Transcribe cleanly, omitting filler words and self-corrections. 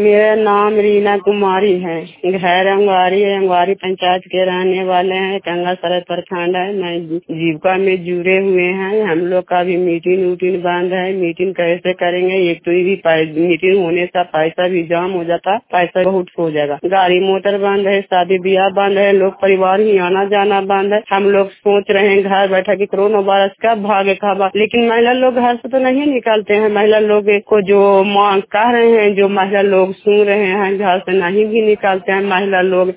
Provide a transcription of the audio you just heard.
मेरा नाम रीना कुमारी है। घर अंगवारी है। अंगवारी पंचायत के रहने वाले हैं। गंगा सरद प्रखंड है। मैं जीविका में जुड़े हुए हैं। हम लोग का भी मीटिंग बंद है। मीटिंग कैसे करेंगे? एक तो ये भी मीटिंग होने से पैसा भी जाम हो जाता, पैसा बहुत हो जाएगा। गाड़ी मोटर बंद है, शादी ब्याह बंद है, लोग परिवार ही आना जाना बंद है। हम लोग सोच रहे हैं घर बैठा कि कोरोना वायरस का भागे खाबा, लेकिन महिला लोग घर से तो नहीं निकलते हैं। महिला लोग को जो मांग कह रहे हैं, जो महिला लोग सुन रहे हैं, घर से नहीं भी निकलते हैं महिला लोग।